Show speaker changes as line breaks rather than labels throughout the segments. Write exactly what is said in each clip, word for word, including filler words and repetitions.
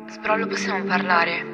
Però lo possiamo parlare.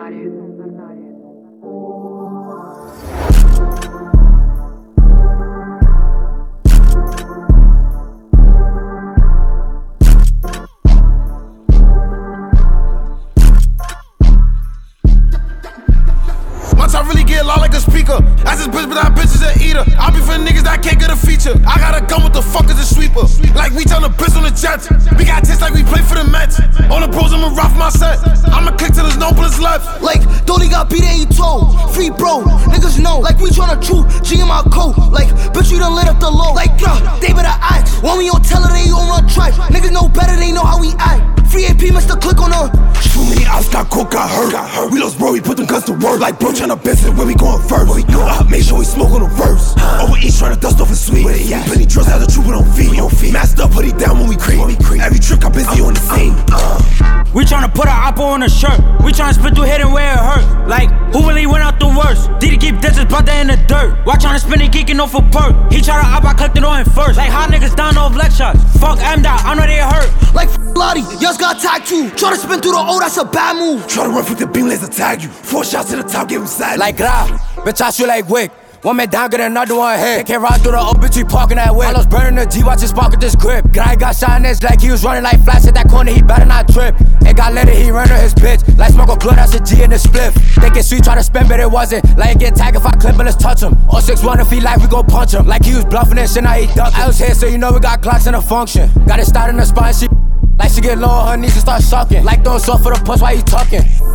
Once I really get loud like a speaker. I just bitch, but I bitches a eater. I be for niggas that can't get a feature. I got a gun with the fuck is a sweeper. Like we turn the bitch on the Jets. We got taste like we play for the Mets. On the pros, I'ma rough my set. I'ma click till there's no bullets left.
Like, Dolly got beat and he told. Free bro, niggas know. Like we tryna chew, G in my coat. Like, bitch, you done lit up the low. Like, uh, they better act. When we on teller, they on run track. Niggas know better, they know how we act. Free A P, Mister Click on her.
Too many ops got coke, got hurt. got hurt. We lost bro, we put them guns to work. Like bro tryna best it, where we going first? Where we go up, make sure we smoke on the verse. Huh. Over each tryna dust off his sweet. Plenty drugs, have the trooper on feet. We on feet. Masked up, put it down when we creep. When we creep. Every trick I busy uh, on the scene. Uh, uh.
We tryna put our oppo on a shirt. We tryna spit through hit and where it hurt. Like, who really went out the worst? Did he keep dishes, brought that in the dirt? Why tryna spin it, geeking off a perk? He tryna op, I clicked it on him first. Like, how niggas down off leg shots? Fuck M dot, I know they hurt.
Like, f*** Lottie, yours got tagged too. Tryna spin through the O, that's a bad move.
Try to run through the beam, let's tag you. Four shots to the top, give him side.
Like, grab, bitch, I shoot like Wick. One man down, get another one hit. They can't ride through the O, bitch, we parking that whip. I was burning the G, watch his spark with this grip. Guy got shot in his like he was running like flash at that corner, he better not trip. Ain't got let it, he run his bitch. Like smoke a club, that's a G in the spliff. Thinking sweet, try to spin, but it wasn't. Like get tagged if I clip and let's touch him. Or six one if he like, we gon' punch him. Like he was bluffing and shit, now he ducking. I was here, so you know we got Glocks in the function. Got it started in the spine, she like she get low on her knees and start sucking. Like throwing soft for the puss while he tucking.